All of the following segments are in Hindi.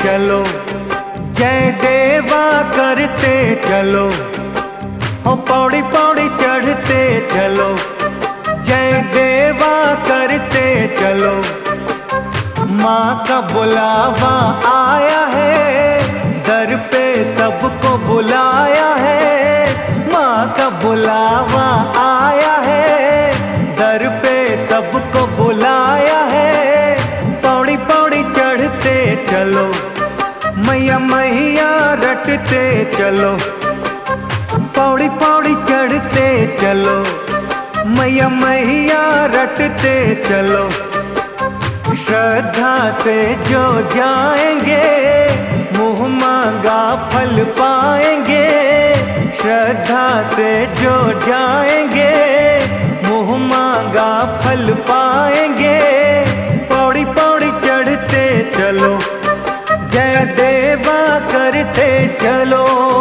चलो, जय देवा करते चलो, हो पौड़ी पौड़ी चढ़ते चलो, जय देवा करते चलो। माँ का बुलावा आया है, दर पे सबको बुलाया है। माँ का बुलावा आया है, दर पे सबको बुलाया है। पौड़ी पौड़ी चढ़ते चलो, मैया मैया रटते चलो, पौड़ी पौड़ी चढ़ते चलो, मैया मैया रटते चलो। श्रद्धा से जो जाएंगे, मुँह मांगा फल पाएंगे। श्रद्धा से जो जाएंगे, मुँह मांगा फल पाएंगे। पौड़ी पौड़ी चढ़ते चलो, जय देवा करते चलो।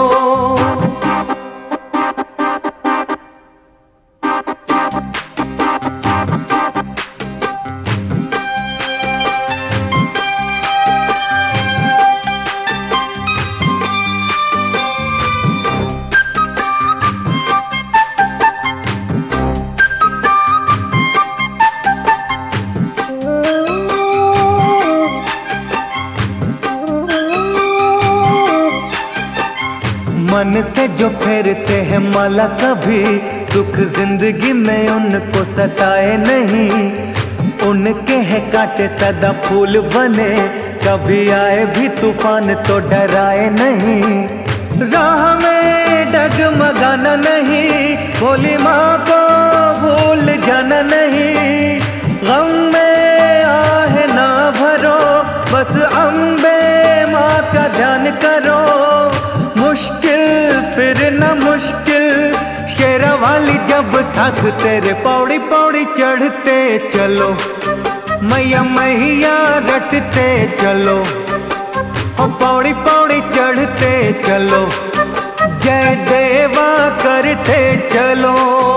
मन से जो फेरते हैं माला, कभी दुख जिंदगी में उनको सताए नहीं। उनके हैं कांटे सदा फूल बने, कभी आए भी तूफान तो डराए नहीं। राह में डगमगाना नहीं, भोली माँ को भूल जाना नहीं। गम में आहे ना भरो, बस अम्बे माँ का ध्यान करो। मुश्किल फिर न मुश्किल, शेरा वाली जब साथ तेरे। पौड़ी पौड़ी चढ़ते चलो, मैया मैया रटते चलो, हो पौड़ी पौड़ी चढ़ते चलो, जय देवा करते चलो।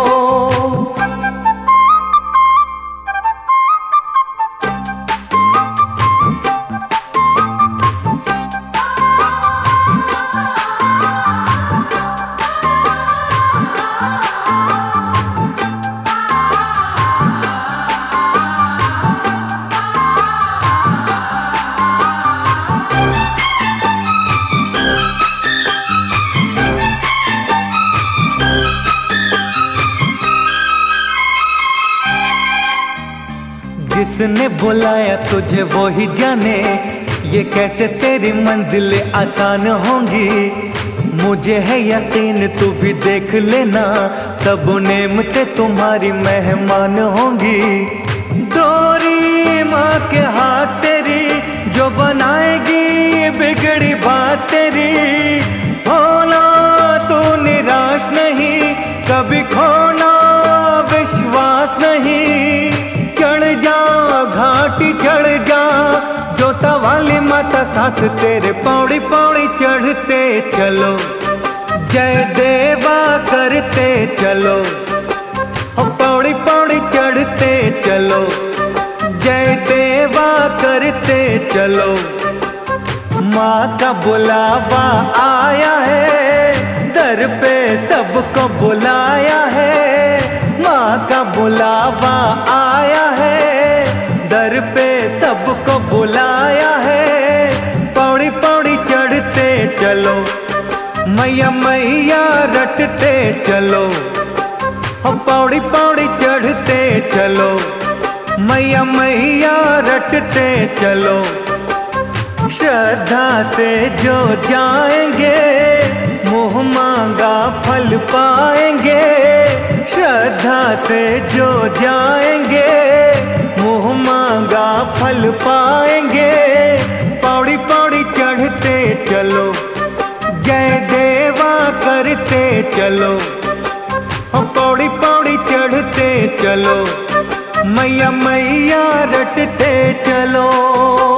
जिसने बुलाया तुझे वो ही जाने, ये कैसे तेरी मंजिलें आसान होंगी। मुझे है यकीन तू भी देख लेना, सब नेमतें तुम्हारी मेहमान होंगी। डोरी माँ के हाथ तेरी, जो बनाएगी बिगड़ी बात तेरी। होना तू निराश नहीं, कभी खोना विश्वास नहीं। चढ़ जा घाटी चढ़ जा, जोता वाली माता साथ तेरे। पौड़ी पौड़ी चढ़ते चलो, जय देवा करते चलो, हो पौड़ी पौड़ी चढ़ते चलो, जय देवा करते चलो। माँ का बुलावा आया है, दर पे सबको बुलाया है। माँ का बुलावा आया है, दर पे सबको बुलाया है। पौड़ी पौड़ी चढ़ते चलो, मैया मैया रटते चलो, हो पौड़ी पौड़ी चढ़ते चलो, मैया मैया रटते चलो। श्रद्धा से जो जाएंगे, मुँह मांगा फल पाएंगे। श्रद्धा से जो जाएंगे, मुँह मांगा फल पाएंगे। पौड़ी पौड़ी चढ़ते चलो, जय देवा करते चलो, हो पौड़ी पौड़ी चढ़ते चलो, मैया मैया रटते चलो।